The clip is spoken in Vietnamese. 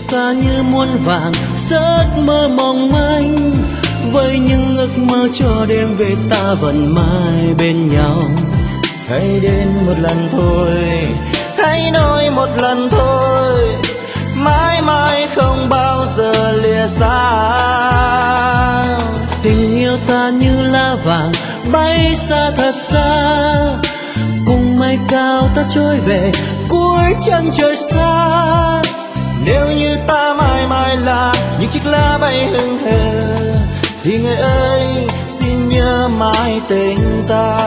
ta như muôn vàng giấc mơ mong manh, với những ước mơ cho đêm về ta vẫn mãi bên nhau. Hãy đến một lần thôi, hãy nói một lần thôi, mãi mãi không bao giờ lìa xa. Tình yêu ta như lá vàng bay xa thật xa, cùng mây cao ta trôi về cuối chân trời xa. Nếu như ta mãi mãi là những chiếc lá bay hững hờ, thì người ơi xin nhớ mãi tình ta.